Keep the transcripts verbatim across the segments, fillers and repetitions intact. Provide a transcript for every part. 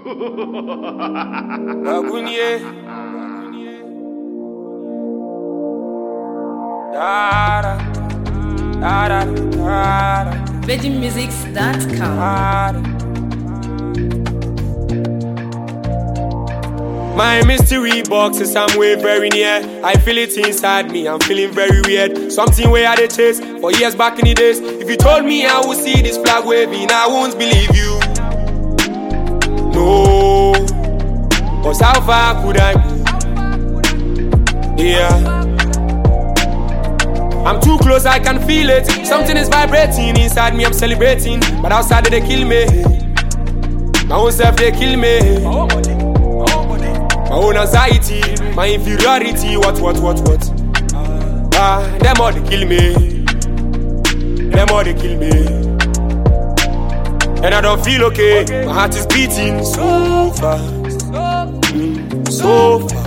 Bagunye. Da da da da da. Virgin Musics dot com. My mystery box is somewhere very near. I feel it inside me, I'm feeling very weird. Something where I did chase for years back in the days. If you told me I would see this flag waving, I won't believe you. No, cause how far could I go? Yeah, I'm too close, I can feel it. Something is vibrating inside me, I'm celebrating. But outside they kill me. My own self they kill me. My own anxiety, my inferiority, what, what, what, what? Ah, them all they kill me. Them all they kill me. And I don't feel okay. My heart is beating so fast, mm, so fast,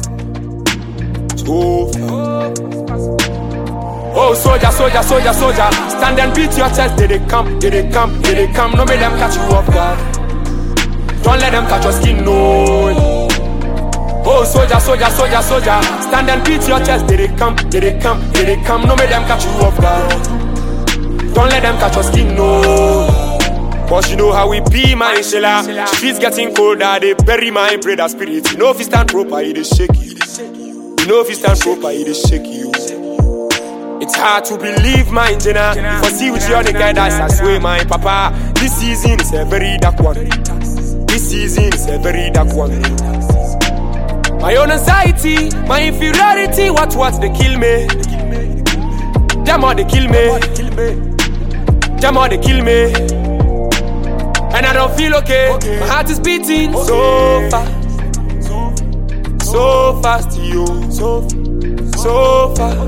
so fast. Oh, soldier, soldier, soldier, soldier, stand and beat your chest. Did they come? Did they come? Did they come? No, make them catch you off guard. Don't let them catch your skin, no. Oh, soldier, soldier, soldier, soldier, stand and beat your chest. Did they come? Did they come? Did they come? No, make them catch you off guard. Don't let them catch your skin, no. Cause you know how we be, my shella. Streets getting colder, they bury my brother spirit. You know if you stand proper, it is shaky. You know if you stand proper, it is shaky. It's hard to believe, my Jenna. For see with you on the guy that's I swear, my papa. This season is a very dark one. This season is a very dark one. My own anxiety, my inferiority, what, what, they kill me. Them all they kill me. Them all they kill me. And I don't feel okay. My heart is beating so fast. So fast, yo. So, so fast.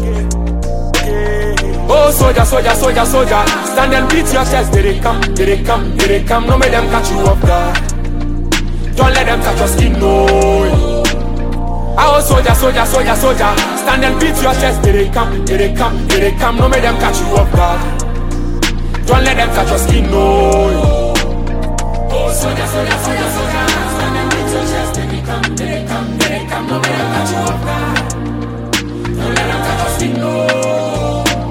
Oh, soldier, soldier, soldier, soldier, stand and beat your chest. Did they come? Did they come? Did they come? No, make them catch you off guard. Don't let them touch your skin, no. Oh, soldier, soldier, soldier, soldier, stand and beat your chest. Did they come? Did they come? Did they come? No, make them catch you off guard. Don't let them touch your skin, no. Oh, soldier, soldier, soldier, soldier, stand and beat your chest. Did they come? Did they come? Did they come? No, make them catch you off guard. Don't let them touch your skin, no.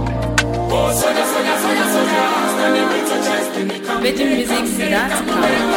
Oh, soldier, soldier, soldier, soldier, stand and beat your chest. Did they come? Virgin Musics dot com.